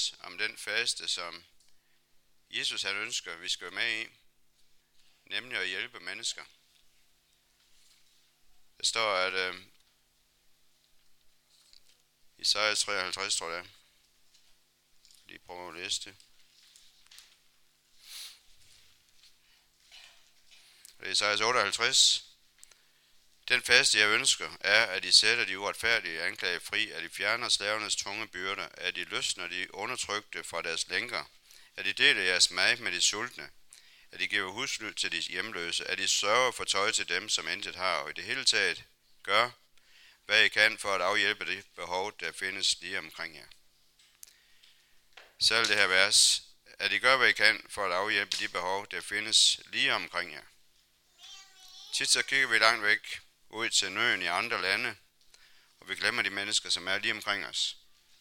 læse om den faste, som Jesus han ønsker, vi skal være med i, nemlig at hjælpe mennesker. Der står, at Isaiah 53, tror jeg, lige prøve at læse det. Det er Isaiah 58. Den faste, jeg ønsker, er, at I sætter de uretfærdige anklager fri, at I fjerner slavernes tunge byrder, at I løsner de undertrykte fra deres lænker, at I deler jeres mad med de sultne, at I giver husly til de hjemløse, at I sørger for tøj til dem, som intet har, og i det hele taget gør, hvad I kan for at afhjælpe det behov, der findes lige omkring jer. Selv det her vers, at I gør, hvad I kan for at afhjælpe de behov, der findes lige omkring jer. Tit så kigger vi langt væk ud til nøden i andre lande, og vi glemmer de mennesker, som er lige omkring os.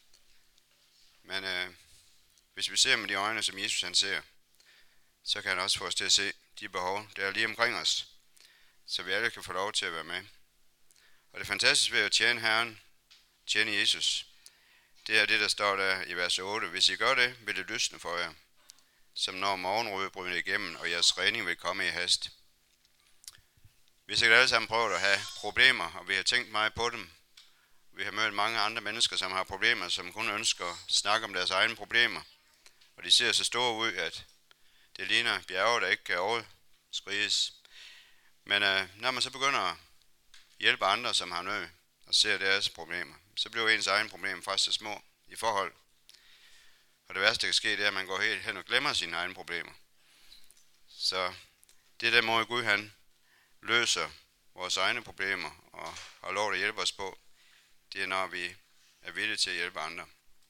Men hvis vi ser med de øjne, som Jesus han ser, så kan han også få os til at se de behov, der er lige omkring os, så vi alle kan få lov til at være med. Og det fantastiske ved at tjene Herren, tjene Jesus, det er det, der står der i vers 8. Hvis I gør det, vil det lysne for jer, som når morgenrød bryder igennem, og jeres redning vil komme i hast. Vi skal alle sammen prøve at have problemer, og vi har tænkt meget på dem. Vi har mødt mange andre mennesker, som har problemer, som kun ønsker at snakke om deres egne problemer. Og de ser så store ud, at det ligner bjerge, der ikke kan overskrides. Men når man så begynder at hjælpe andre, som har nød, og ser deres problemer, så bliver ens egne problemer faktisk så små i forhold. Og det værste, der kan ske, det er, at man går helt hen og glemmer sine egne problemer. Så det er den måde, Gud han løser vores egne problemer og har lov at hjælpe os på, det er, når vi er villige til at hjælpe andre.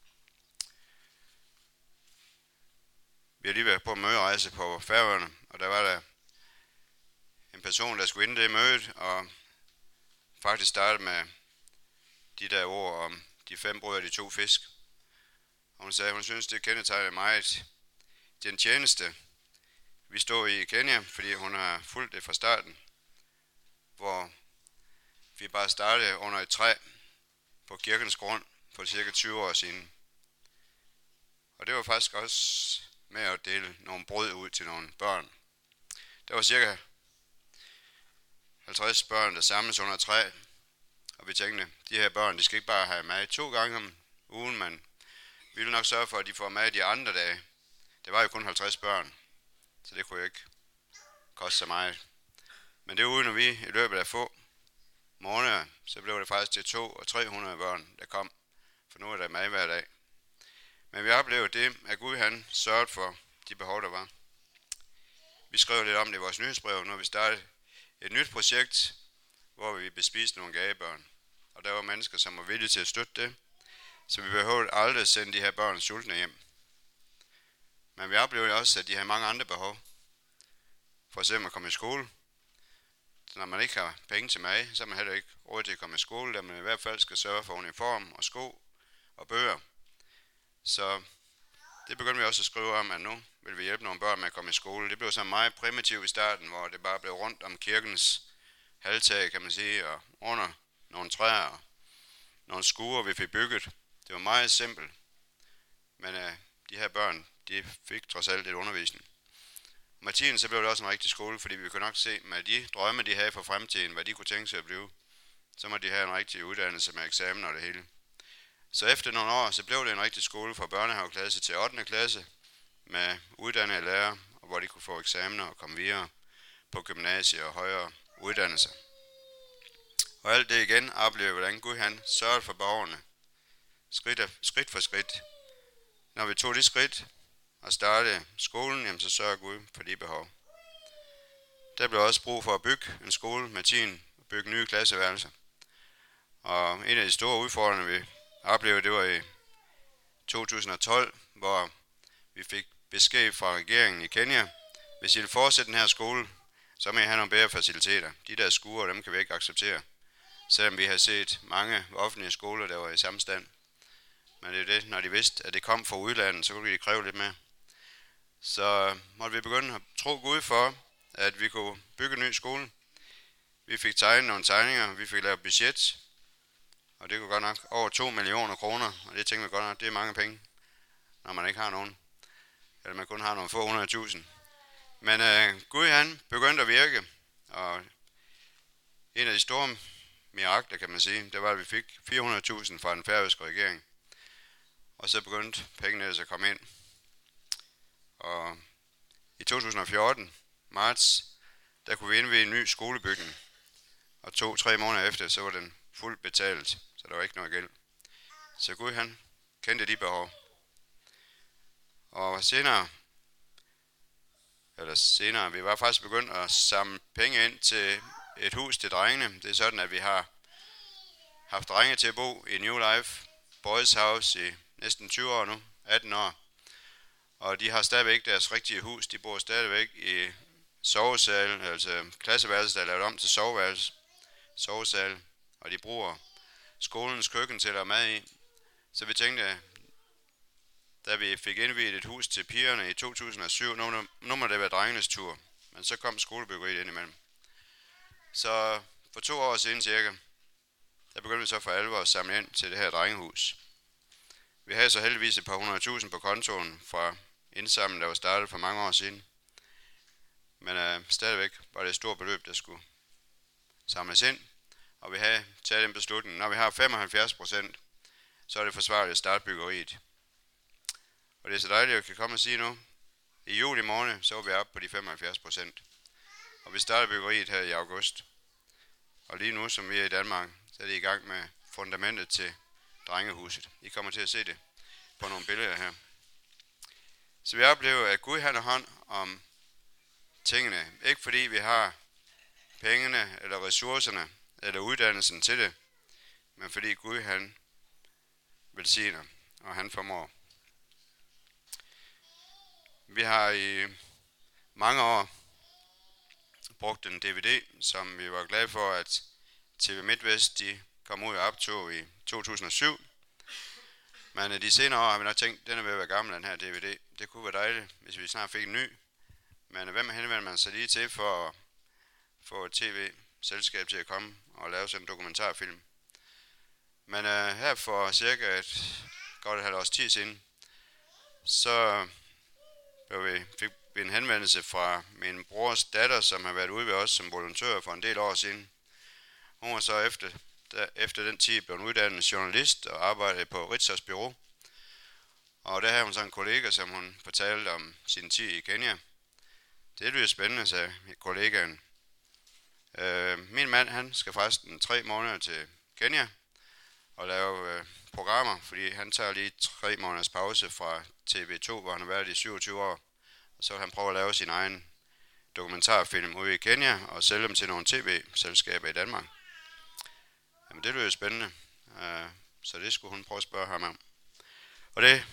Vi har lige været på møderejse på Færøerne, og der var der en person, der skulle ind i det møde, og faktisk startede med de der ord om de 5 brød og de 2 fisk. Og hun sagde, at hun synes, det kendetegner meget den tjeneste, vi står i Kenya, fordi hun har fulgt det fra starten, hvor vi bare startede under et træ på kirkens grund for cirka 20 år siden. Og det var faktisk også med at dele nogle brød ud til nogle børn. Der var cirka 50 børn, der samles under et træ, og vi tænkte, de her børn, de skal ikke bare have mad 2 gange om ugen, men vi vil nok sørge for, at de får mad de andre dage. Det var jo kun 50 børn, så det kunne jo ikke koste så meget. Men det uden at vi i løbet af få måneder, så blev det faktisk til 200 og 300 børn, der kom. For nu er der mad hver dag. Men vi oplevede det, at Gud han sørgede for de behov, der var. Vi skrev lidt om det i vores nyhedsbrev, når vi startede et nyt projekt, hvor vi bespiste nogle gadebørn. Og der var mennesker, som var villige til at støtte det, så vi behøvede aldrig at sende de her børn sultne hjem. Men vi oplevede også, at de har mange andre behov. For eksempel at komme i skole. Så når man ikke har penge til mad, så er man heller ikke råd til at komme i skole, da man i hvert fald skal sørge for uniform og sko og bøger. Så det begyndte vi også at skrive om, at nu vil vi hjælpe nogle børn med at komme i skole. Det blev så meget primitivt i starten, hvor det bare blev rundt om kirkens halvtag, kan man sige, og under nogle træer og nogle skure, vi fik bygget. Det var meget simpelt, men de her børn, de fik trods alt lidt undervisning. Med tiden så blev det også en rigtig skole, fordi vi kunne nok se med de drømme, de havde for fremtiden, hvad de kunne tænke sig at blive. Så må de have en rigtig uddannelse med eksamen og det hele. Så efter nogle år, så blev det en rigtig skole fra børnehaveklasse til 8. klasse, med uddannede lærere, og hvor de kunne få eksamener og komme videre på gymnasier og højere uddannelser. Og alt det igen oplevede, hvordan Gud han sørgede for borgerne, skridt for skridt. Når vi tog de skridt og startede skolen, jamen så sørger Gud for de behov. Der blev også brug for at bygge en skole med tiden og bygge nye klasseværelser. Og en af de store udfordringer, vi oplevede, det var i 2012, hvor vi fik besked fra regeringen i Kenya. Hvis I vil fortsætte den her skole, så må I have nogle bedre faciliteter. De der skure, dem kan vi ikke acceptere. Selvom vi har set mange offentlige skoler, der var i samme stand. Men det er det, når de vidste, at det kom fra udlandet, så kunne de kræve lidt mere. Så måtte vi begynde at tro Gud for, at vi kunne bygge en ny skole. Vi fik tegnet nogle tegninger, vi fik lavet budget, og det kunne godt nok over 2 millioner kroner, og det tænkte vi godt nok, det er mange penge. når man ikke har nogen. Eller man kun har nogle få 100.000. Men Gud han begyndte at virke, og en af de store mirakler, kan man sige, det var, at vi fik 400.000 fra den færøske regering. Og så begyndte pengene ellers at komme ind. Og i 2014, marts, der kunne vi indvie en ny skolebygning. Og 2-3 måneder efter, så var den fuldt betalt, så der var ikke noget gæld. Så Gud han kendte de behov. Og senere, vi var faktisk begyndt at samle penge ind til et hus til drengene. Det er sådan, at vi har haft drenge til at bo i New Life Boys House i næsten 20 år nu, 18 år. Og de har stadigvæk deres rigtige hus. De bor stadigvæk i sovesalen, altså klasseværelset, der er lavet om til sovesal. Og de bruger skolens køkken til at lave mad i. Så vi tænkte, da vi fik indviet et hus til pigerne i 2007, nu må det være drengenes tur. Men så kom skolebyggeriet ind imellem. Så for 2 år siden cirka, der begyndte vi så for alvor at samle ind til det her drengehus. Vi havde så heldigvis et par 100.000 på kontoen fra indsamling, der var startet for mange år siden. Men stadigvæk var det et stort beløb, der skulle samles ind. Og vi havde taget en beslutning. Når vi har 75%, så er det forsvarligt at starte byggeriet. Og det er så dejligt, at jeg kan komme og sige nu. I juli måned, så var vi oppe på de 75%. Og vi starter byggeriet her i august. Og lige nu, som vi er i Danmark, så er det i gang med fundamentet til drengehuset. I kommer til at se det på nogle billeder her. Så vi oplever, at Gud han har hånd om tingene. Ikke fordi vi har pengene, eller ressourcerne, eller uddannelsen til det, men fordi Gud han velsigner, og han formår. Vi har i mange år brugt en DVD, som vi var glade for, at TV MidtVest de kom ud og optog i 2007. Men de senere år har vi nok tænkt, at den er ved at være gammel, den her DVD. Det kunne være dejligt, hvis vi snart fik en ny. Men hvem henvender man sig lige til for at få et tv-selskab til at komme og lave sådan en dokumentarfilm? Men her for cirka godt et halvt års tid siden, så fik vi en henvendelse fra min brors datter, som har været ude ved os som volontør for en del år siden. Hun var så efter den tid blev uddannet journalist og arbejdede på Ritzau's Bureau. Og der havde hun så en kollega, som hun fortalte om sin tid i Kenya. Det lyder spændende, sagde kollegaen. Min mand, han skal forresten 3 måneder til Kenya og lave programmer, fordi han tager lige 3 måneders pause fra TV2, hvor han har været i 27 år. Og så vil han prøve at lave sin egen dokumentarfilm ude i Kenya og sælge dem til nogle tv-selskaber i Danmark. Jamen det lyder spændende, så det skulle hun prøve at spørge ham om. Og det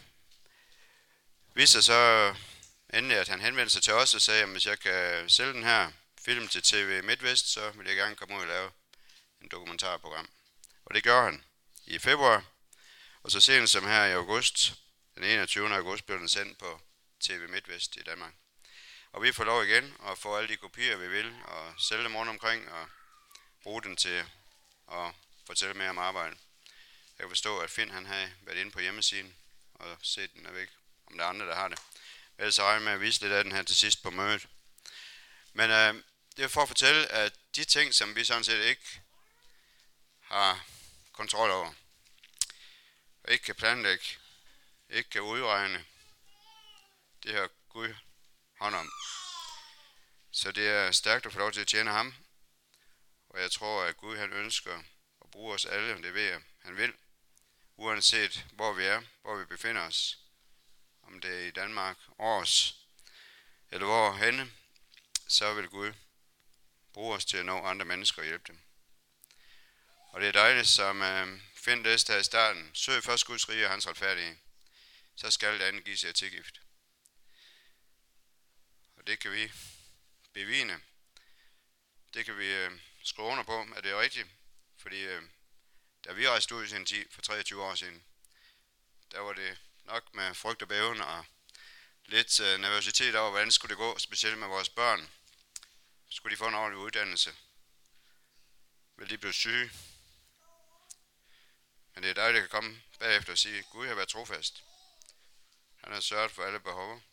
viste sig så endelig, at han henvendte sig til os og sagde, at hvis jeg kan sælge den her film til TV MidtVest, så vil jeg gerne komme ud og lave en dokumentarprogram. Og det gjorde han i februar, og så sent som her i august, den 21. august, blev den sendt på TV MidtVest i Danmark. Og vi får lov igen at få alle de kopier, vi vil, og sælge dem rundt omkring og bruge dem til at fortælle mere om arbejdet. Jeg kan forstå, at Finn han havde været inde på hjemmesiden og set den, jeg ved ikke, om der er andre, der har det. Ellers så regner jeg med at vise lidt af den her til sidst på mødet. Men det er for at fortælle, at de ting, som vi sådan set ikke har kontrol over, og ikke kan planlægge, ikke kan udregne, det har Gud hånd om. Så det er stærkt at få lov til at tjene ham. Og jeg tror, at Gud han ønsker at bruge os alle, det ved jeg, han vil. Uanset hvor vi er, hvor vi befinder os. Om det er i Danmark, Aarhus, eller hvor henne, så vil Gud bruge os til at nå andre mennesker og hjælpe dem. Og det er dejligt, som Finn læste her i starten. Søg først Guds rige og hans retfærdige. Så skal det andet give sig tilgift. Og det kan vi bevidne. Det kan vi skrive under på, at det er rigtigt. Fordi da vi rejste ud i sin tid for 23 år siden, der var det nok med frygt og bæven og lidt nervøsitet over, hvordan skulle det gå, specielt med vores børn. Skulle de få en ordentlig uddannelse? Vil de blive syge? Men det er dejligt at komme bagefter og sige, at Gud har været trofast. Han Han har sørget for alle behov.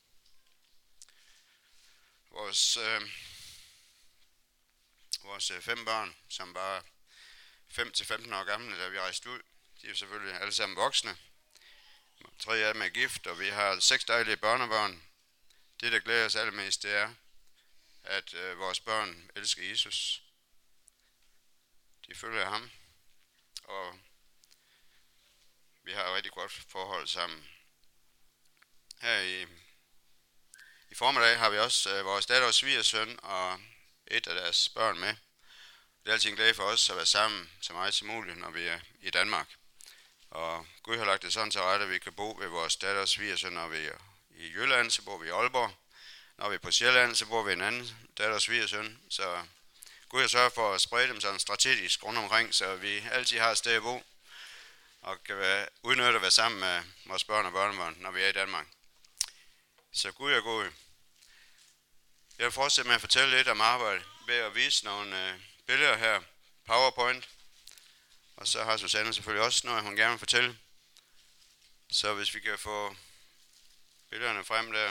Vores 5 børn, som var 5 til 15 år gamle, da vi rejste ud, de er selvfølgelig alle sammen voksne. 3 af dem er gift, og vi har 6 dejlige børnebørn. Det, der glæder os allermest, det er, at vores børn elsker Jesus. De følger ham, og vi har et rigtig godt forhold sammen. Her i formiddag har vi også vores datter og svigersøn og et af deres børn med. Det er altid en glæde for os at være sammen så meget som muligt, når vi er i Danmark. Og Gud har lagt det sådan til rette, at vi kan bo ved vores datter og svigersøn, når vi er i Jylland, så bor vi i Aalborg. Når vi er på Sjælland, så bor vi en anden datter og svigersøn. Så Gud har sørget for at sprede dem sådan strategisk rundt omkring, så vi altid har et sted at bo og kan udnytte at være sammen med vores børn og børnebørn, når vi er i Danmark. Så Gud er god. Jeg vil fortsætte med at fortælle lidt om arbejdet ved at vise nogle billeder her, PowerPoint. Og så har Susanne selvfølgelig også noget, hun gerne vil fortælle. Så hvis vi kan få billederne frem der.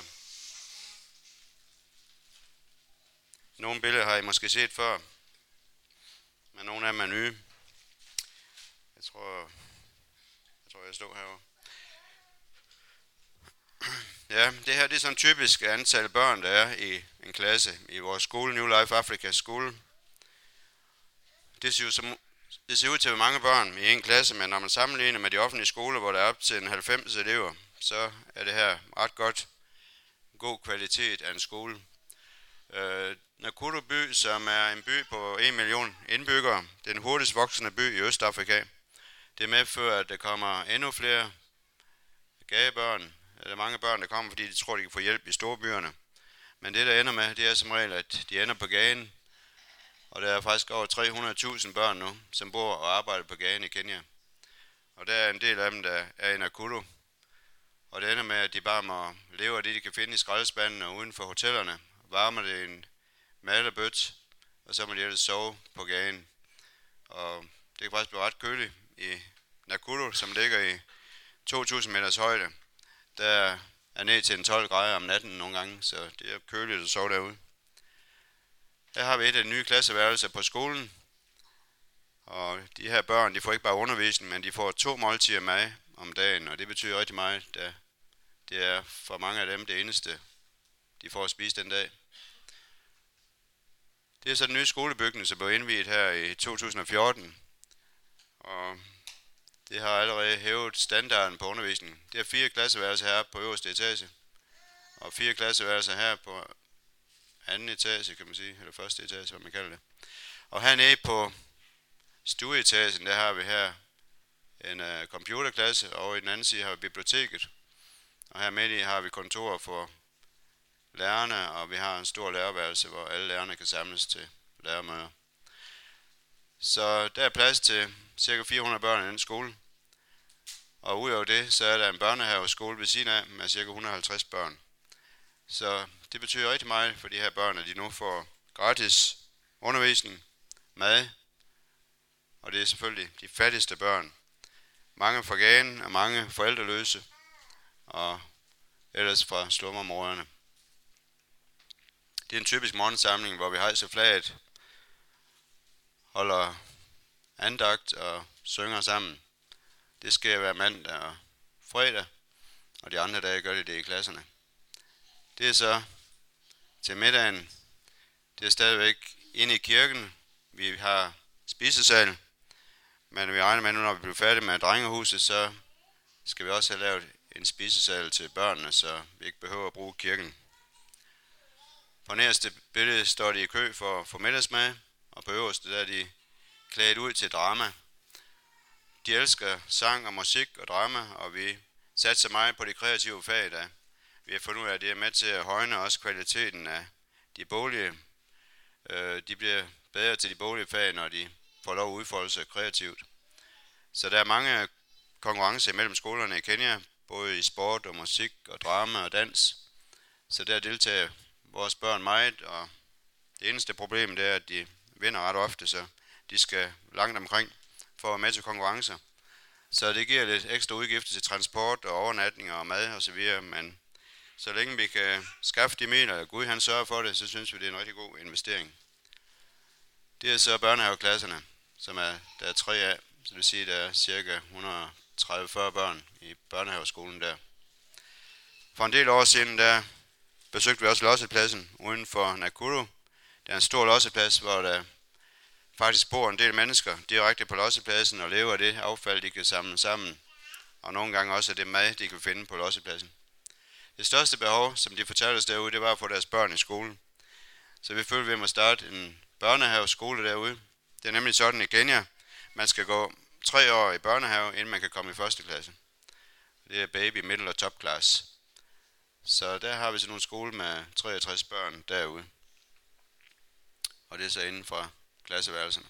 Nogle billeder har I måske set før, men nogle af dem er nye. Jeg tror jeg står herovre. Ja, det her det er sådan et typisk antal børn, der er i en klasse i vores skole, New Life Africa skole. Det ser ud til at mange børn i en klasse, men når man sammenligner med de offentlige skoler, hvor der er op til en 90 elever, så er det her ret godt. God kvalitet af en skole. Nakuru by, som er en by på 1 million indbyggere, den hurtigst voksende by i Østafrika. Det medfører, at der kommer endnu flere gadebørn. Der er mange børn, der kommer, fordi de tror, de kan få hjælp i storbyerne. Men det, der ender med, det er som regel, at de ender på gaden. Og der er faktisk over 300.000 børn nu, som bor og arbejder på gaden i Kenya. Og der er en del af dem, der er i Nakuru. Og det ender med, at de bare må leve af det, de kan finde i skraldespanden og uden for hotellerne. Varmer det en malebøt, og så må de ellers sove på gaden. Og det kan faktisk blive ret køligt i Nakuru, som ligger i 2.000 meters højde. Der er ned til 12 grader om natten nogle gange, så det er køligt at sove derude. Her har vi et af de nye klasseværelser på skolen. Og de her børn, de får ikke bare undervisning, men de får 2 måltider mad om dagen, og det betyder rigtig meget, da det er for mange af dem det eneste, de får at spise den dag. Det er så den nye skolebygning, som blev indviet her i 2014, og det har allerede hævet standarden på undervisningen. Det er 4 klasseværelser her på øverste etage, og 4 klasseværelser her på anden etage, kan man sige, eller første etage, hvad man kalder det. Og hernede på stueetagen, der har vi her en computerklasse, og i den anden side har vi biblioteket. Og her midt i har vi kontorer for lærerne, og vi har en stor lærerværelse, hvor alle lærerne kan samles til lærermøder. Så der er plads til ca. 400 børn i den skole. Og udover det, så er der en børnehaveskole ved siden af med ca. 150 børn. Så det betyder rigtig meget for de her børn, at de nu får gratis undervisning, mad, og det er selvfølgelig de fattigste børn. Mange fra gaden og mange forældreløse, og ellers fra slumområderne. Det er en typisk morgensamling, hvor vi hejser flaget, holder andagt og synger sammen. Det sker hver mandag og fredag, og de andre dage gør de det i klasserne. Det er så til middagen. Det er stadigvæk inde i kirken. Vi har spisesal, men vi regner med nu, når vi bliver færdige med drengehuset, så skal vi også have lavet en spisesal til børnene, så vi ikke behøver at bruge kirken. På nærmeste billede står de i kø for at få middagsmad, og på øverste der er de klædt ud til drama. De elsker sang og musik og drama, og vi satser meget på de kreative fag, der vi har fundet ud af, at det er med til at højne også kvaliteten af de boglige. De bliver bedre til de boglige fag, når de får lov at udfolde sig kreativt. Så der er mange konkurrencer mellem skolerne i Kenya, både i sport og musik og drama og dans. Så der deltager vores børn meget, og det eneste problem det er, at de vinder ret ofte, så de skal langt omkring for at være med til konkurrencer. Så det giver lidt ekstra udgifter til transport og overnatning og mad og så videre, men så længe vi kan skaffe de midler, og Gud han sørger for det, så synes vi, det er en rigtig god investering. Det er så børnehaveklasserne, som der er 3 af, så det vil sige, der er cirka 130-40 børn i børnehaveskolen der. For en del år siden, der besøgte vi også lossepladsen uden for Nakuru. Der er en stor losseplads, hvor der faktisk bor en del mennesker direkte på lossepladsen og lever af det affald, de kan samle sammen. Og nogle gange også af det mad, de kan finde på lossepladsen. Det største behov, som de fortalte os derude, det var at få deres børn i skole. Så vi følte, vi må starte en børnehaveskole derude. Det er nemlig sådan i Kenya. Man skal gå 3 år i børnehave, inden man kan komme i første klasse. Det er baby, middle og top class. Så der har vi så nogle skole med 63 børn derude. Og det er så inden for klasseværelserne.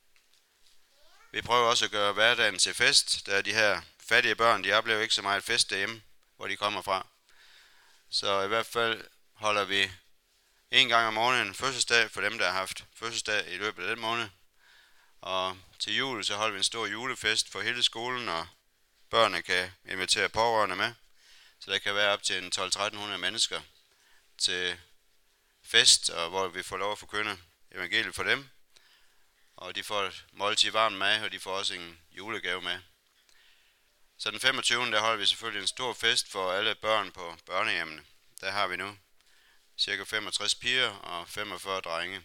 Vi prøver også at gøre hverdagen til fest, da de her fattige børn, de oplever ikke så meget fest derhjemme, hvor de kommer fra. Så i hvert fald holder vi en gang om måneden fødselsdag for dem, der har haft fødselsdag i løbet af den måned. Og til jul så holder vi en stor julefest for hele skolen, og børnene kan invitere pårørende med. Så der kan være op til en 1200-1300 mennesker til fest, og hvor vi får lov at forkynde evangeliet for dem. Og de får et måltid varm mad, og de får også en julegave med. Så den 25. der holder vi selvfølgelig en stor fest for alle børn på børnehjemmene. Der har vi nu cirka 65 piger og 45 drenge.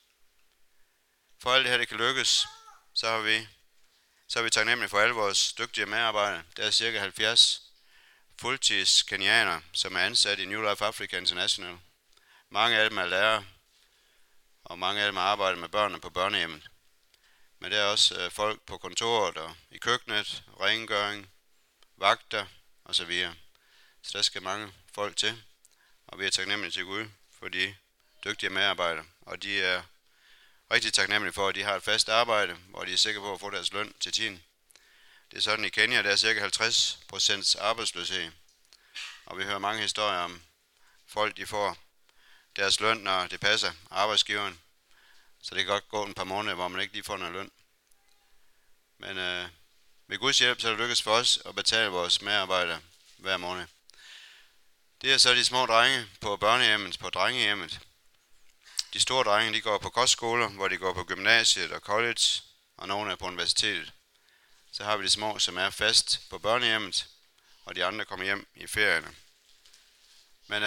For alt det her det kan lykkes, så er vi taknemmelige for alle vores dygtige medarbejdere. Der er cirka 70 fuldtids kenianere, som er ansat i New Life Africa International. Mange af dem er lærere, og mange af dem arbejder med børnene på børnehjemmet. Men der er også folk på kontoret og i køkkenet, rengøring, vagter osv. Så der skal mange folk til, og vi er taknemmelige til Gud for de dygtige medarbejdere. Og de er rigtig taknemmelige for, at de har et fast arbejde, hvor de er sikre på at få deres løn til tiden. Det er sådan i Kenya, der er cirka 50% arbejdsløshed. Og vi hører mange historier om folk, de får deres løn, når det passer arbejdsgiveren. Så det kan godt gå en par måneder, hvor man ikke lige får noget løn. Men med Guds hjælp, så er det lykkedes for os at betale vores medarbejdere hver måned. Det er så de små drenge på børnehjemmet, på drengehjemmet. De store drenge, de går på kostskoler, hvor de går på gymnasiet og college, og nogle er på universitetet. Så har vi de små, som er fast på børnehjemmet, og de andre kommer hjem i ferierne. Men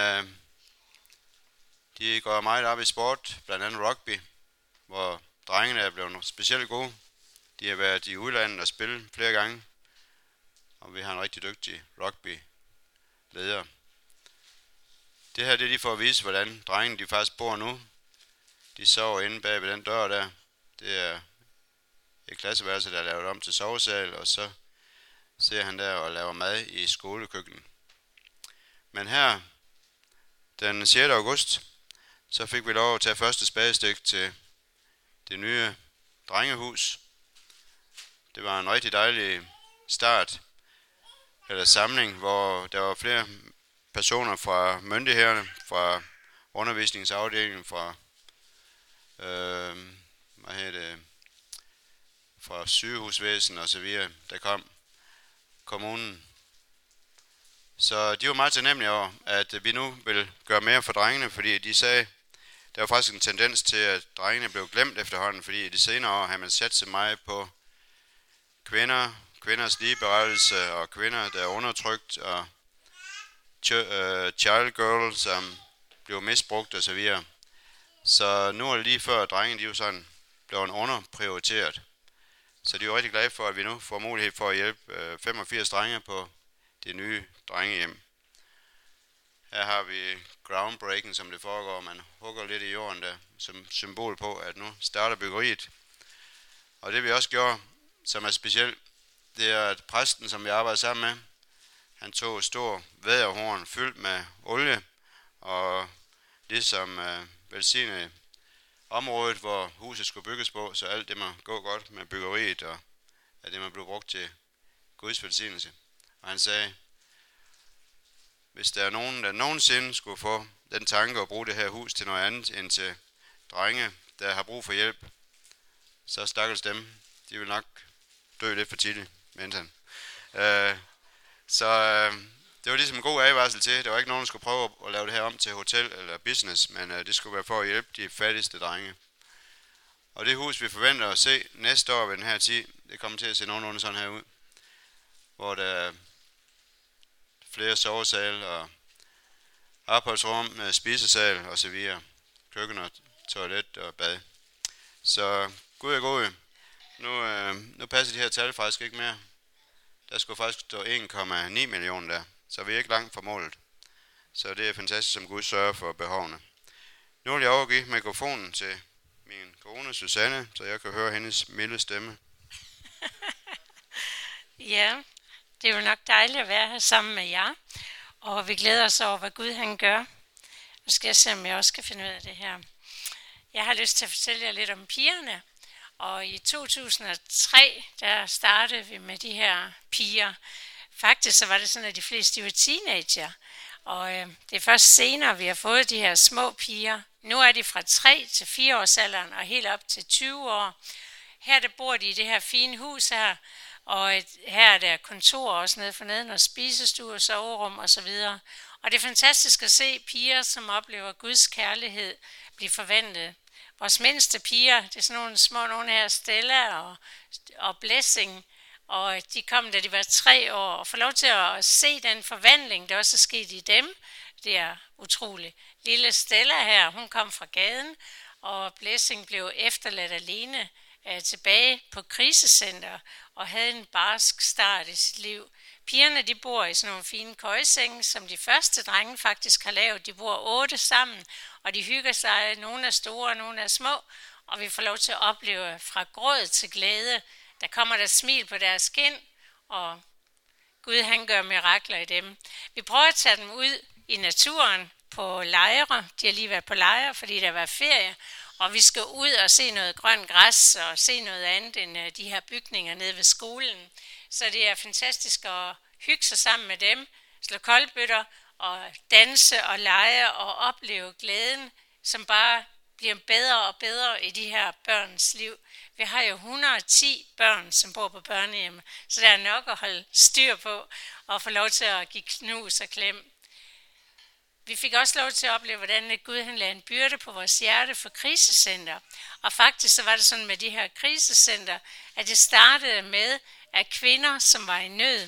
de går meget op i sport, blandt andet rugby, hvor drengene er blevet specielt gode. De har været i udlandet og spillet flere gange, og vi har en rigtig dygtig rugby-leder. Det her det er de får at vise, hvordan drengene de faktisk bor nu. De sover inde bag ved den dør der. Det er et klasseværelse, der er lavet om til sovesal, og så ser han der og laver mad i skolekøkkenet. Men her, den 6. august, så fik vi lov at tage første spadestik til det nye drengehus. Det var en rigtig dejlig start, eller samling, hvor der var flere personer fra myndighederne, fra undervisningsafdelingen, fra fra sygehusvæsen og så videre, der kom kommunen. Så de var meget taknemmelige over, at vi nu vil gøre mere for drengene, fordi de sagde, der var faktisk en tendens til, at drengene blev glemt efterhånden, fordi i de senere år har man sat sig meget på kvinders ligeberettelse og kvinder, der er undertrykt, og child girl, som blev misbrugt og så videre. Så nu er det lige før, at drengene de jo sådan blev underprioriteret. Så de er jo rigtig glade for, at vi nu får mulighed for at hjælpe 85 drenge på det nye drengehjem. Her har vi groundbreaking, som det foregår. Man hugger lidt i jorden der, som symbol på, at nu starter byggeriet. Og det vi også gjorde, som er specielt, det er, at præsten, som vi arbejder sammen med, han tog et stort vædderhorn fyldt med olie, og ligesom velsignede området, hvor huset skulle bygges på, så alt det må gå godt med byggeriet, og at det må blive brugt til Guds velsignelse. Og han sagde, hvis der er nogen, der nogensinde skulle få den tanke at bruge det her hus til noget andet end til drenge, der har brug for hjælp, så stakkels dem, de vil nok dø lidt for tidligt, mente han. Så det var ligesom en god advarsel til. Der var ikke nogen, der skulle prøve at lave det her om til hotel eller business, men det skulle være for at hjælpe de fattigste drenge. Og det hus, vi forventer at se næste år ved den her tid, det kommer til at se nogenlunde sådan her ud. Hvor der er flere sovesale og opholdsrum, spisesal og så videre. Køkken og toilet og bad. Så Gud er god. Nu passer de her tal faktisk ikke mere. Der skulle faktisk stå 1,9 millioner der. Så vi er ikke langt fra målet. Så det er fantastisk, som Gud sørger for behovene. Nu vil jeg overgive mikrofonen til min kone Susanne, så jeg kan høre hendes milde stemme. Ja, det er jo nok dejligt at være her sammen med jer. Og vi glæder os over, hvad Gud han gør. Nu skal jeg se, om jeg også kan finde ud af det her. Jeg har lyst til at fortælle jer lidt om pigerne. Og i 2003, der startede vi med de her piger. Faktisk så var det sådan, at de fleste var teenager. Og det er først senere, vi har fået de her små piger. Nu er de fra 3 til 4 års alderen og helt op til 20 år. Her der bor de i det her fine hus her. Og her er der kontor også nede for neden, og spisestue, soverum og så videre. Og det er fantastisk at se piger, som oplever Guds kærlighed, blive forvandlet. Vores mindste piger, det er sådan nogle små, nogle her, Stella og Blessing, og de kom, da de var 3 år, og får lov til at se den forvandling, der også er sket i dem. Det er utroligt. Lille Stella her, hun kom fra gaden, og Blessing blev efterladt alene tilbage på krisecenter og havde en barsk start i sit liv. Pigerne de bor i sådan nogle fine køjesenge, som de første drenge faktisk har lavet. De bor 8 sammen, og de hygger sig. Nogle er store, og nogle er små, og vi får lov til at opleve fra gråd til glæde. Der kommer der smil på deres kind, og Gud han gør mirakler i dem. Vi prøver at tage dem ud i naturen på lejre. De har lige været på lejre, fordi der var ferie. Og vi skal ud og se noget grønt græs og se noget andet end de her bygninger nede ved skolen. Så det er fantastisk at hygge sig sammen med dem, slå koldbøtter og danse og lege og opleve glæden, som bare bliver bedre og bedre i de her børns liv. Vi har jo 110 børn, som bor på børnehjem, så der er nok at holde styr på og få lov til at give knus og klem. Vi fik også lov til at opleve, hvordan Gud han lagde en byrde på vores hjerte for krisecenter. Og faktisk så var det sådan med de her krisecenter, at det startede med, at kvinder, som var i nød.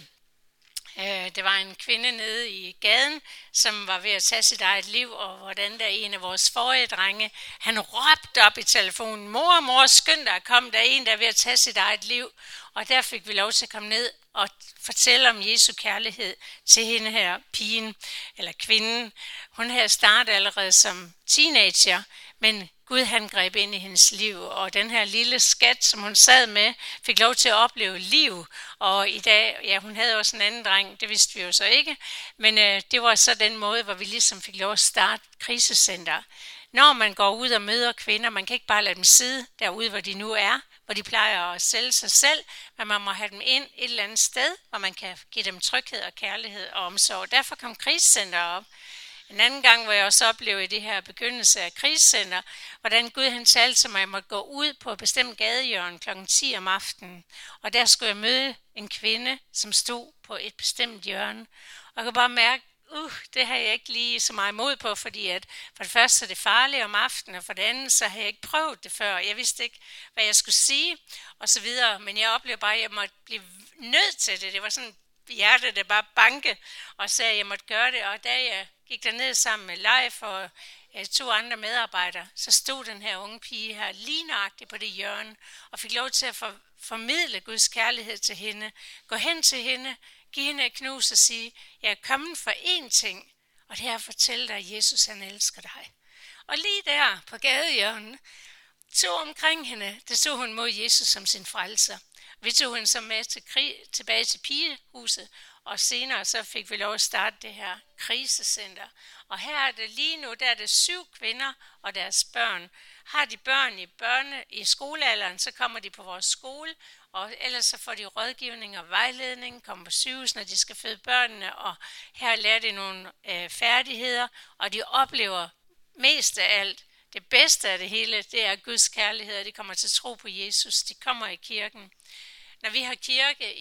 Det var en kvinde nede i gaden, som var ved at tage sit eget liv, og hvordan der en af vores forrige drenge, han råbte op i telefonen, mor, skynd dig, kom der en, der er ved at tage sit eget liv. Og der fik vi lov til at komme ned og fortælle om Jesu kærlighed til hende her pigen, eller kvinden. Hun havde startet allerede som teenager, men Gud han greb ind i hendes liv, og den her lille skat, som hun sad med, fik lov til at opleve liv. Og i dag, ja, hun havde også en anden dreng, det vidste vi jo så ikke, men det var så den måde, hvor vi ligesom fik lov at starte krisecenter. Når man går ud og møder kvinder, man kan ikke bare lade dem sidde derude, hvor de nu er, hvor de plejer at sælge sig selv, men man må have dem ind et eller andet sted, hvor man kan give dem tryghed og kærlighed og omsorg. Derfor kom krisecenter op. En anden gang, hvor jeg også oplevede i det her begyndelse af krisecenter, hvordan Gud han talte til mig, at jeg måtte gå ud på et bestemt gadehjørne kl. 10 om aftenen. Og der skulle jeg møde en kvinde, som stod på et bestemt hjørne. Og jeg kunne bare mærke, det har jeg ikke lige så meget imod på, fordi at for det første er det farligt om aftenen, og for det andet så har jeg ikke prøvet det før. Jeg vidste ikke, hvad jeg skulle sige, og så videre. Men jeg oplevede bare, at jeg måtte blive nødt til det. Det var sådan hjertet, der bare banke, og sagde, at jeg måtte gøre det. Og da jeg gik derned sammen med Leif og 2 andre medarbejdere, så stod den her unge pige her lige nøjagtigt på det hjørne, og fik lov til at formidle Guds kærlighed til hende. Gå hen til hende, give hende et knus og sige, jeg er kommet for én ting, og det er at fortælle dig, at Jesus han elsker dig. Og lige der på gadehjørnet, tog omkring hende, der så hun mod Jesus som sin frelser. Vi tog hende så med tilbage til pigehuset, og senere så fik vi lov at starte det her krisecenter. Og her er det lige nu, der er det 7 kvinder og deres børn. Har de børn i skolealderen, så kommer de på vores skole, og ellers så får de rådgivning og vejledning, kommer på sygehus, når de skal føde børnene, og her lærer de nogle færdigheder, og de oplever mest af alt, det bedste af det hele, det er Guds kærlighed, og de kommer til tro på Jesus, de kommer i kirken. når vi har kirke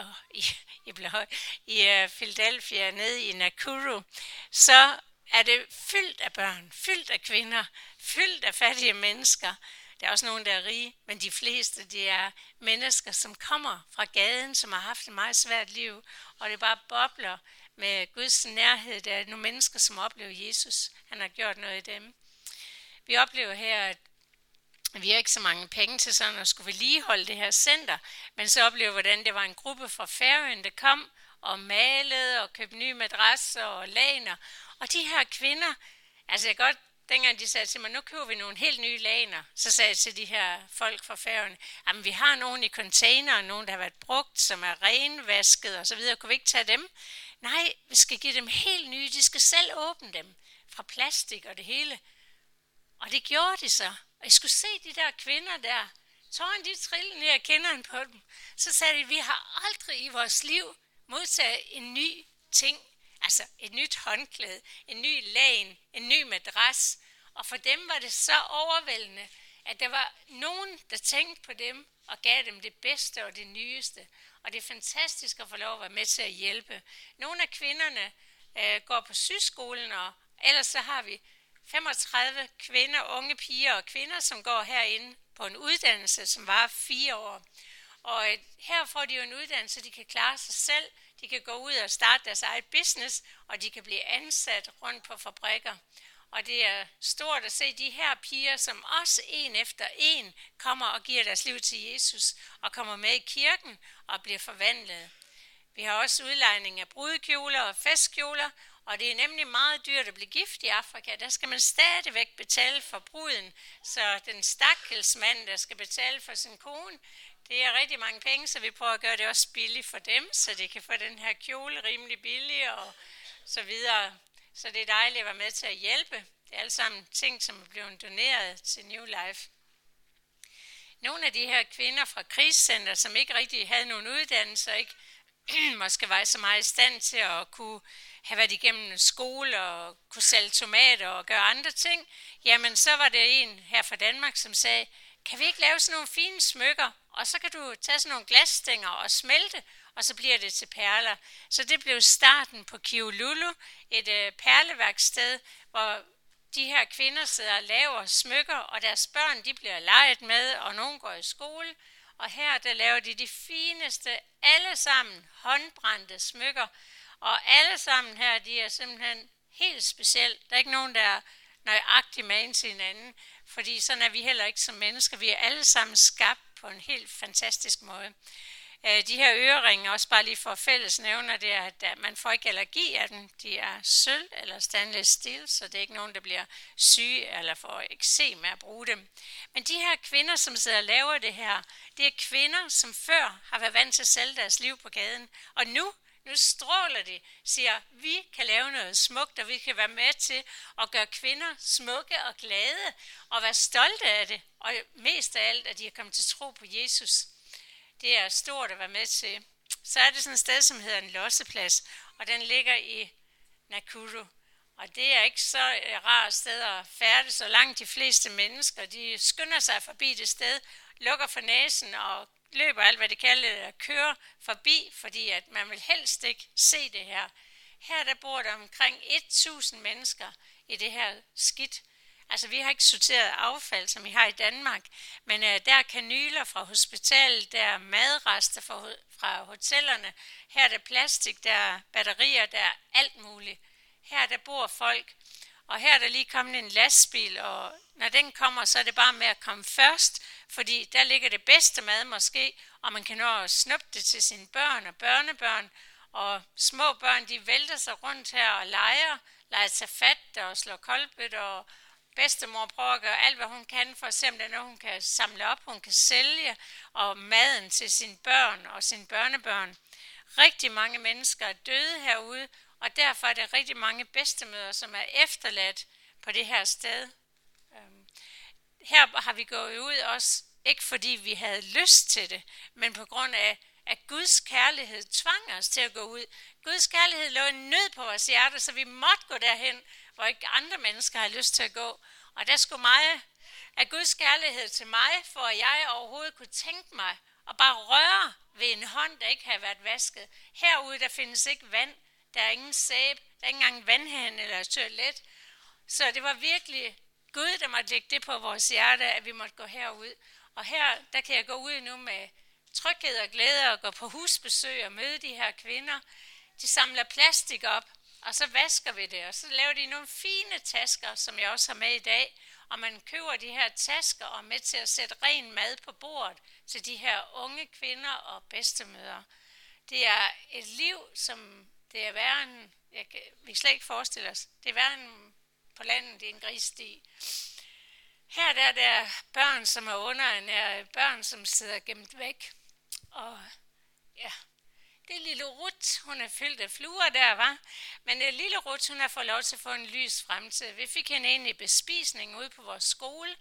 i Philadelphia nede i Nakuru, så er det fyldt af børn, fyldt af kvinder, fyldt af fattige mennesker. Der er også nogen, der er rige, men de fleste, de er mennesker, som kommer fra gaden, som har haft et meget svært liv, og det bare bobler med Guds nærhed. Der er nogle mennesker, som oplever Jesus. Han har gjort noget i dem. Vi oplever her, at vi har ikke så mange penge til sådan at skulle vedligeholde det her center, men så oplever vi, hvordan det var en gruppe fra Færøerne, der kom og malede og købte nye madrasser og laner. Og de her kvinder, altså jeg godt, dengang de sagde til mig, nu køber vi nogle helt nye laner, så sagde jeg til de her folk fra Færøerne, jamen vi har nogen i container, nogen der har været brugt, som er renvasket og så videre, kunne vi ikke tage dem? Nej, vi skal give dem helt nye, de skal selv åbne dem fra plastik og det hele. Og det gjorde de så. Og jeg skulle se de der kvinder der, tårerne de trillede ned af kinderne på dem. Så sagde de, vi har aldrig i vores liv modtaget en ny ting. Altså et nyt håndklæde, en ny lagen, en ny madras. Og for dem var det så overvældende, at der var nogen, der tænkte på dem og gav dem det bedste og det nyeste. Og det er fantastisk at få lov at være med til at hjælpe. Nogle af kvinderne går på sygeskolen, og ellers så har vi 35 kvinder, unge piger og kvinder, som går herinde på en uddannelse, som varer 4 år. Og her får de jo en uddannelse, de kan klare sig selv, de kan gå ud og starte deres eget business, og de kan blive ansat rundt på fabrikker. Og det er stort at se de her piger, som også en efter en kommer og giver deres liv til Jesus, og kommer med i kirken og bliver forvandlet. Vi har også udlejning af brudekjoler og festkjoler, og det er nemlig meget dyrt at blive gift i Afrika. Der skal man stadigvæk betale for bruden, så den stakkels mand, der skal betale for sin kone, det er rigtig mange penge, så vi prøver at gøre det også billigt for dem, så de kan få den her kjole rimelig billig og så videre. Så det er dejligt at være med til at hjælpe. Det er alle sammen ting, som er blevet doneret til New Life. Nogle af de her kvinder fra krigscenter, som ikke rigtig havde nogen uddannelse, ikke måske var så meget i stand til at kunne have været igennem en skole og kunne sælge tomater og gøre andre ting, jamen så var det en her fra Danmark, som sagde, kan vi ikke lave sådan nogle fine smykker, og så kan du tage sådan nogle glasstænger og smelte, og så bliver det til perler. Så det blev starten på Kiolulu, et perleværksted, hvor de her kvinder sidder og laver smykker, og deres børn de bliver leget med, og nogen går i skole. Og her der laver de fineste, alle sammen håndbrændte smykker, og alle sammen her, de er simpelthen helt specielt. Der er ikke nogen, der er nøjagtig med en til hinanden, fordi sådan er vi heller ikke som mennesker. Vi er alle sammen skabt på en helt fantastisk måde. De her øreringe, også bare lige for fællesnævner, det er, at man får ikke allergi af dem. De er sølv eller stainless steel, så det er ikke nogen, der bliver syge eller får eksem af at bruge dem. Men de her kvinder, som sidder og laver det her, det er kvinder, som før har været vant til at sælge deres liv på gaden. Og nu stråler de, siger, vi kan lave noget smukt, og vi kan være med til at gøre kvinder smukke og glade, og være stolte af det. Og mest af alt, at de er kommet til tro på Jesus. Det er stort at være med til. Så er det sådan et sted, som hedder en losseplads, og den ligger i Nakuru. Og det er ikke så rart sted at færdes, så langt de fleste mennesker, de skynder sig forbi det sted, lukker for næsen og løber alt, hvad det kalder, at køre forbi, fordi at man vil helst ikke se det her. Her der bor der omkring 1000 mennesker i det her skidt. Altså vi har ikke sorteret affald, som vi har i Danmark, men der er kanyler fra hospitalet, der er madrester fra hotellerne, her er der plastik, der er batterier, der er alt muligt. Her der bor folk, og her er der lige kommet en lastbil, og når den kommer, så er det bare med at komme først, fordi der ligger det bedste mad måske, og man kan nå at snuppe det til sine børn og børnebørn, og små børn, de vælter sig rundt her og leger sig fat og slår koldbøt, og bedstemor prøver at gøre alt, hvad hun kan, for at se, om der er noget, hun kan samle op, hun kan sælge, og maden til sine børn og sine børnebørn. Rigtig mange mennesker er døde herude, og derfor er der rigtig mange bedstemødre, som er efterladt på det her sted. Her har vi gået ud også, ikke fordi vi havde lyst til det, men på grund af, at Guds kærlighed tvang os til at gå ud. Guds kærlighed lå en nød på vores hjerte, så vi måtte gå derhen, hvor ikke andre mennesker har lyst til at gå. Og der skulle meget af Guds kærlighed til mig, for at jeg overhovedet kunne tænke mig og bare røre ved en hånd, der ikke har været vasket. Herude, der findes ikke vand, der er ingen sæbe, der er ikke engang vandhane eller toilet. Så det var virkelig Gud, der måtte lægge det på vores hjerte, at vi måtte gå herud. Og her, der kan jeg gå ud nu med tryghed og glæde og gå på husbesøg og møde de her kvinder. De samler plastik op, og så vasker vi det, og så laver de nogle fine tasker, som jeg også har med i dag. Og man køber de her tasker og er med til at sætte ren mad på bordet til de her unge kvinder og bedstemødre. Det er et liv, som det er værre end, vi kan slet ikke forestille os, det er værre end på landet i en grissti. Her der er der børn, som er underernærede, børn, som sidder gemt væk. Og ja, det er lille Ruth, hun er fyldt af fluer der, var. Men det lille Ruth, hun har fået lov til at få en lys fremtid. Vi fik hende ind i bespisning ude på vores skole,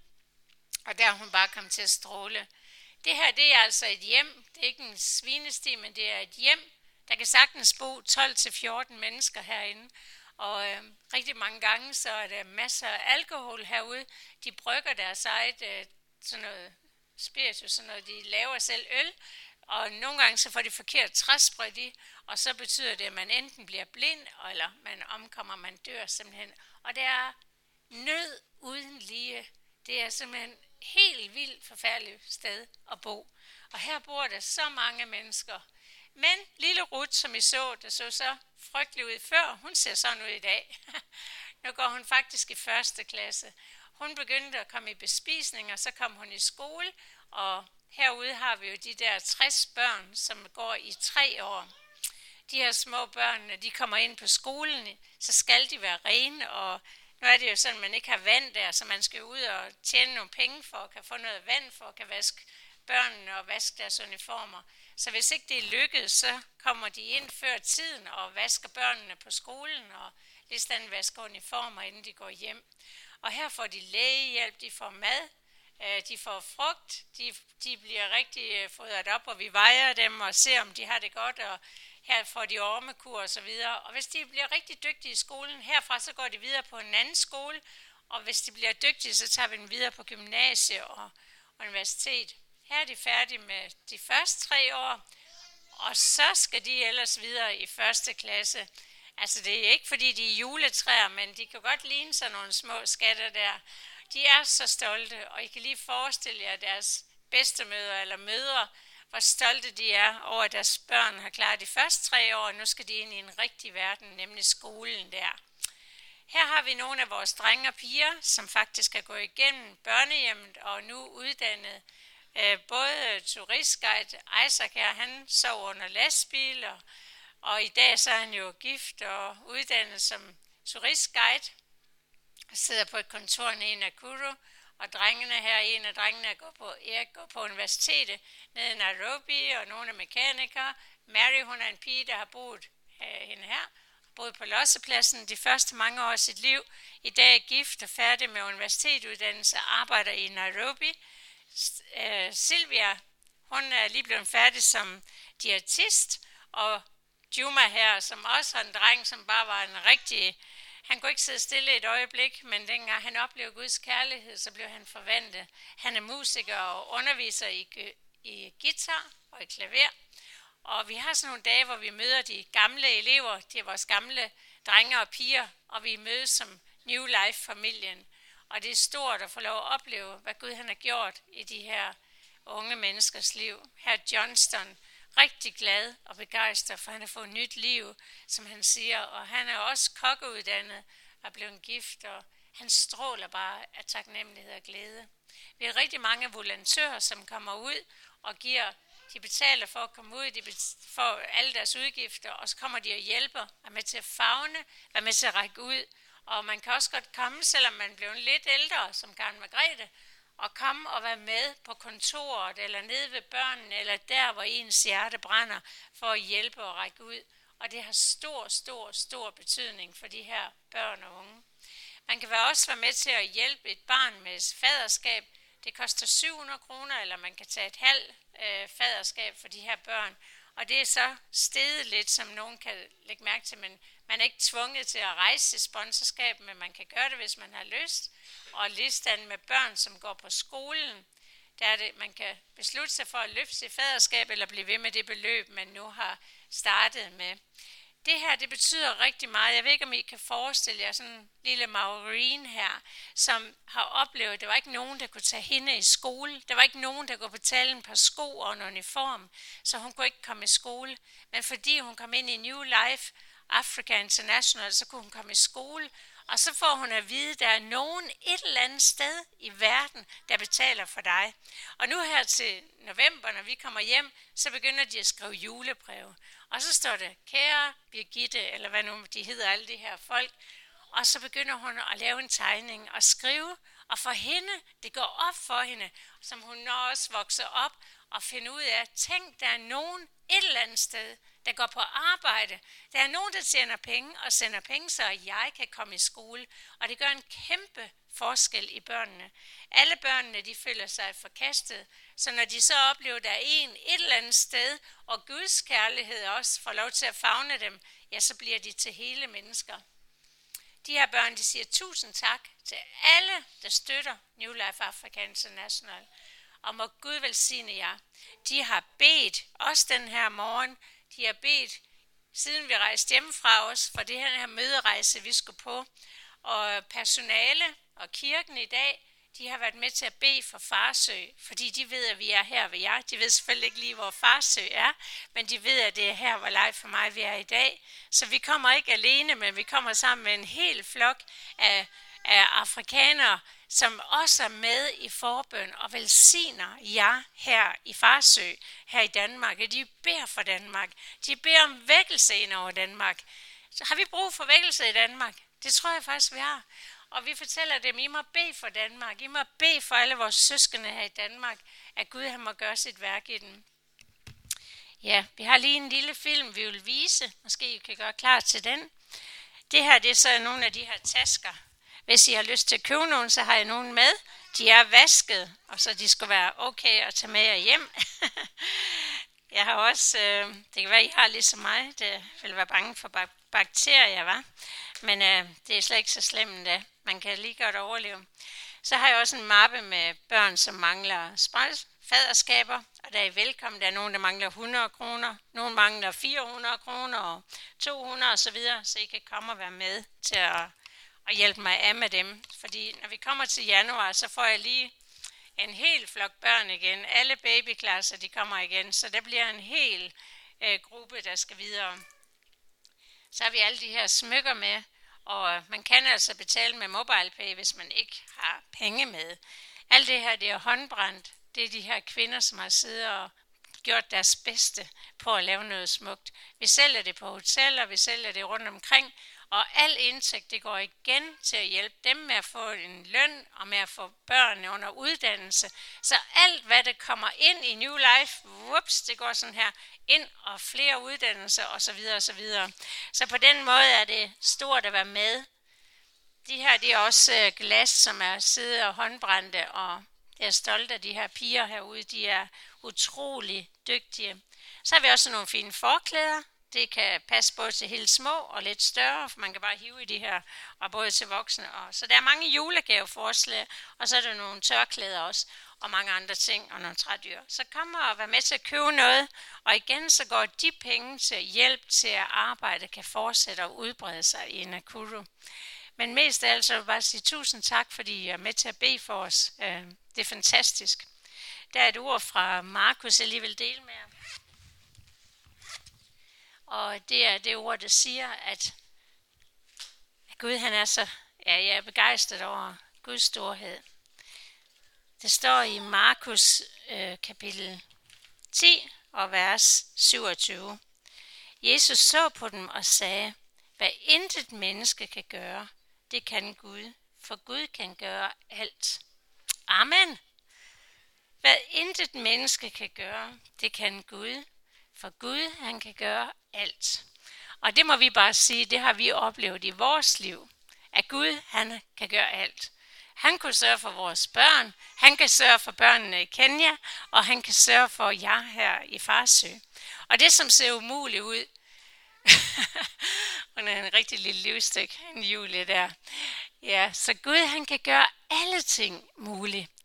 og der hun bare kom til at stråle. Det her, det er altså et hjem. Det er ikke en svinesti, men det er et hjem. Der kan sagtens bo 12-14 mennesker herinde. Og rigtig mange gange, så er der masser af alkohol herude. De brygger deres eget sådan noget spiritus, sådan noget, de laver selv øl. Og nogle gange så får de forkert træsprøjt i, og så betyder det, at man enten bliver blind, eller man omkommer, man dør simpelthen. Og det er nød uden lige. Det er simpelthen helt vildt forfærdeligt sted at bo. Og her bor der så mange mennesker. Men lille Ruth, som I så, der så frygtelig ud før, hun ser sådan ud i dag. Nu går hun faktisk i 1. klasse. Hun begyndte at komme i bespisning, og så kom hun i skole, og herude har vi jo de der 60 børn, som går i 3 år. De her små børn, når de kommer ind på skolen, så skal de være rene, og nu er det jo sådan, at man ikke har vand der, så man skal ud og tjene nogle penge for at kan få noget vand, for at kan vaske børnene og vaske deres uniformer. Så hvis ikke det er lykkedes, så kommer de ind før tiden og vasker børnene på skolen, og ligesådan vasker uniformer, inden de går hjem. Og her får de lægehjælp, de får mad, de får frugt, de bliver rigtig fodret op, og vi vejer dem og ser, om de har det godt, og her får de ormekur og så videre. Og hvis de bliver rigtig dygtige i skolen, herfra så går de videre på en anden skole, og hvis de bliver dygtige, så tager vi dem videre på gymnasie og universitet. Her er de færdige med de første 3 år, og så skal de ellers videre i 1. klasse. Altså det er ikke fordi de er juletræer, men de kan godt ligne sådan nogle små skatter der. De er så stolte, og I kan lige forestille jer deres bedstemødre eller mødre, hvor stolte de er over, at deres børn har klaret de første 3 år, og nu skal de ind i en rigtig verden, nemlig skolen der. Her har vi nogle af vores drenge og piger, som faktisk er gået igennem børnehjemmet og nu uddannet. Både turistguide, Isaac her, han sov under lastbil, og i dag så er han jo gift og uddannet som turistguide. Sidder på et kontor nede i Nakuru, og drengene her, en af drengene går på universitetet nede i Nairobi, og nogle er mekanikere. Mary, hun er en pige, der har boet hende her, boet på lossepladsen de første mange år af sit liv. I dag er gift og færdig med universitetsuddannelse, arbejder i Nairobi. Silvia, hun er lige blevet færdig som diætist, og Juma her, som også har en dreng, som bare var en rigtig... Han kunne ikke sidde stille et øjeblik, men dengang han oplevede Guds kærlighed, så blev han forvandlet. Han er musiker og underviser i guitar og i klaver. Og vi har sådan nogle dage, hvor vi møder de gamle elever, det er vores gamle drenge og piger, og vi mødes som New Life-familien. Og det er stort at få lov at opleve, hvad Gud han har gjort i de her unge menneskers liv. Her Johnston, rigtig glad og begejstret, for han har fået nyt liv, som han siger. Og han er også kokkeuddannet og blevet gift, og han stråler bare af taknemmelighed og glæde. Vi har rigtig mange volontører, som kommer ud og de betaler for at komme ud, de får alle deres udgifter, og så kommer de og hjælper, er med til at favne, er med til at række ud. Og man kan også godt komme, selvom man bliver lidt ældre, som Karen Margrethe, og komme og være med på kontoret, eller nede ved børnene, eller der, hvor ens hjerte brænder, for at hjælpe og række ud. Og det har stor betydning for de her børn og unge. Man kan også være med til at hjælpe et barn med faderskab. Det koster 700 kroner, eller man kan tage et halvt faderskab for de her børn. Og det er så steget lidt, som nogen kan lægge mærke til, men man er ikke tvunget til at rejse til sponsorskab, men man kan gøre det, hvis man har lyst. Og listen med børn, som går på skolen, der er det, man kan beslutte sig for at løfte sit faderskab, eller blive ved med det beløb, man nu har startet med. Det her, det betyder rigtig meget. Jeg ved ikke, om I kan forestille jer sådan en lille Maureen her, som har oplevet, at der var ikke nogen, der kunne tage hende i skole. Der var ikke nogen, der kunne betale en par sko og en uniform, så hun kunne ikke komme i skole. Men fordi hun kom ind i New Life Africa International, så kunne hun komme i skole. Og så får hun at vide, at der er nogen et eller andet sted i verden, der betaler for dig. Og nu her til november, når vi kommer hjem, så begynder de at skrive julebreve. Og så står der, kære Birgitte, eller hvad nu de hedder, alle de her folk. Og så begynder hun at lave en tegning og skrive. Og for hende, det går op for hende, som hun når også vokser op og finder ud af, tænk, der er nogen et eller andet sted, der går på arbejde. Der er nogen, der tjener penge og sender penge, så jeg kan komme i skole. Og det gør en kæmpe forskel i børnene. Alle børnene, de føler sig forkastet. Så når de så oplever, der er et eller andet sted, og Guds kærlighed også får lov til at favne dem, ja, så bliver de til hele mennesker. De her børn, de siger tusind tak til alle, der støtter New Life Africa International. Og må Gud velsigne jer. De har bedt, også den her morgen, de har bedt, siden vi rejste hjemmefra os, for det her møderejse, vi skulle på. Og personale og kirken i dag, de har været med til at bede for Farsø, fordi de ved, at vi er her ved jer. De ved selvfølgelig ikke lige, hvor Farsø er, men de ved, at det er her, hvor Leif for mig vi er i dag. Så vi kommer ikke alene, men vi kommer sammen med en hel flok af afrikanere, som også er med i forbøn og velsigner jer her i Farsø, her i Danmark. Og de beder for Danmark. De beder om vækkelse ind over Danmark. Så har vi brug for vækkelse i Danmark? Det tror jeg faktisk, vi har. Og vi fortæller dem, I må bede for Danmark. I må bede for alle vores søskende her i Danmark, at Gud han må gøre sit værk i dem. Ja, vi har lige en lille film, vi vil vise. Måske I kan gøre klar til den. Det her, det er så nogle af de her tasker. Hvis I har lyst til at købe nogen, så har jeg nogen med. De er vasket, og så de skal være okay at tage med jer hjem. Jeg har også, det kan være, I har ligesom mig, det vil være bange for bakterier, var. Men det er slet ikke så slemt endda. Man kan lige godt overleve. Så har jeg også en mappe med børn, som mangler faderskaber, og der er I velkommen. Der er nogen, der mangler 100 kroner, nogen mangler 400 kroner og 200 og så videre, så I kan komme og være med til at hjælpe mig af med dem. Fordi når vi kommer til januar, så får jeg lige en hel flok børn igen. Alle babyklasser, de kommer igen, så der bliver en hel gruppe, der skal videre. Så har vi alle de her smykker med, og man kan altså betale med MobilePay, hvis man ikke har penge med. Alt det her, det er håndbrændt. Det er de her kvinder, som har siddet og gjort deres bedste på at lave noget smukt. Vi sælger det på hoteller, vi sælger det rundt omkring, og al indtægt, det går igen til at hjælpe dem med at få en løn og med at få børn under uddannelse. Så alt, hvad der kommer ind i New Life, det går sådan her ind og flere uddannelser osv. osv. Så på den måde er det stort at være med. De her, det er også glas, som er siddet og håndbrændte, og jeg er stolt af de her piger herude. De er utrolig dygtige. Så har vi også nogle fine forklæder. Det kan passe både til helt små og lidt større, for man kan bare hive i de her, og både til voksne. Så der er mange julegaveforslag, og så er der nogle tørklæder også, og mange andre ting, og nogle trædyr. Så kom og vær med til at købe noget, og igen så går de penge til hjælp til at arbejde kan fortsætte og udbrede sig i Nakuru. Men mest af alt så vil jeg bare sige tusind tak, fordi I er med til at bede for os. Det er fantastisk. Der er et ord fra Markus, jeg lige vil dele med jer. Og det er det ord, der siger, at Gud han er så, jeg er begejstret over Guds storhed. Det står i Markus kapitel 10 og vers 27. Jesus så på dem og sagde, hvad intet menneske kan gøre, det kan Gud, for Gud kan gøre alt. Amen. Hvad intet menneske kan gøre, det kan Gud, for Gud han kan gøre alt. Og det må vi bare sige, det har vi oplevet i vores liv, at Gud han kan gøre alt. Han kunne sørge for vores børn, han kan sørge for børnene i Kenya, og han kan sørge for jer her i Farsø. Og det som ser umuligt ud, hun er en rigtig lille livstykke, en Julie der. Ja, så Gud han kan gøre alle ting muligt.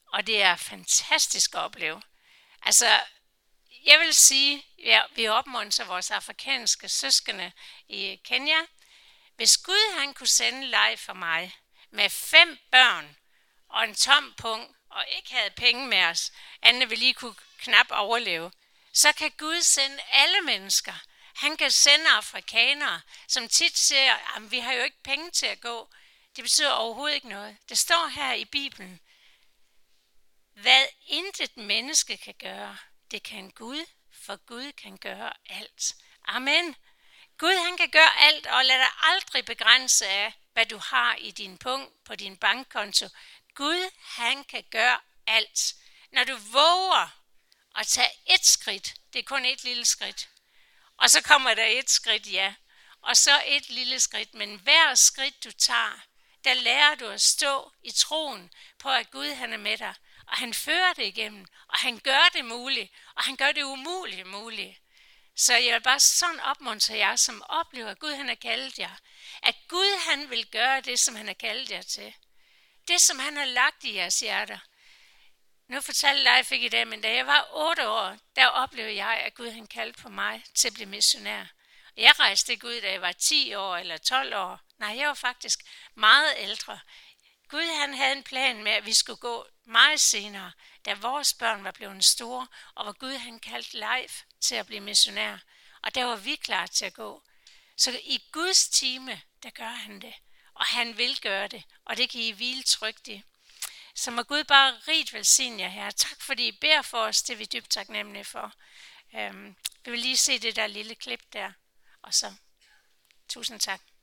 og det er fantastisk at opleve. Altså, jeg vil sige, at vi opmuntrer vores afrikanske søskende i Kenya. Hvis Gud han kunne sende Leif for mig med 5 børn og en tom pung, og ikke havde penge med os, andet vi lige kunne knap overleve, så kan Gud sende alle mennesker. Han kan sende afrikanere, som tit siger, at vi har jo ikke penge til at gå. Det betyder overhovedet ikke noget. Det står her i Bibelen. Hvad intet menneske kan gøre, det kan Gud, for Gud kan gøre alt. Amen. Gud han kan gøre alt, og lad dig aldrig begrænse af, hvad du har i din punkt på din bankkonto. Gud han kan gøre alt. Når du våger at tage et skridt, det er kun et lille skridt, og så kommer der et skridt, ja, og så et lille skridt, men hver skridt du tager, der lærer du at stå i troen på, at Gud han er med dig, og han fører det igennem, og han gør det muligt, og han gør det umulige muligt. Så jeg vil bare sådan opmuntre jer, som oplever, at Gud han har kaldet jer, at Gud han vil gøre det, som han har kaldet jer til. Det, som han har lagt i jeres hjerter. Nu fortalte Leif ikke i dag, men da jeg var 8 år, der oplevede jeg, at Gud han kaldte på mig til at blive missionær. Jeg rejste ikke ud, da jeg var 10 år eller 12 år. Nej, jeg var faktisk meget ældre. Gud han havde en plan med, at vi skulle gå meget senere, da vores børn var blevet store, og hvor Gud han kaldte Leif til at blive missionær. Og der var vi klar til at gå. Så i Guds time, der gør han det. Og han vil gøre det, og det kan I hvile trygt i. Så må Gud bare rigt velsigne jer her. Tak fordi I beder for os, det er vi dybt taknemmelige for. Vi vil lige se det der lille klip der, og så tusind tak.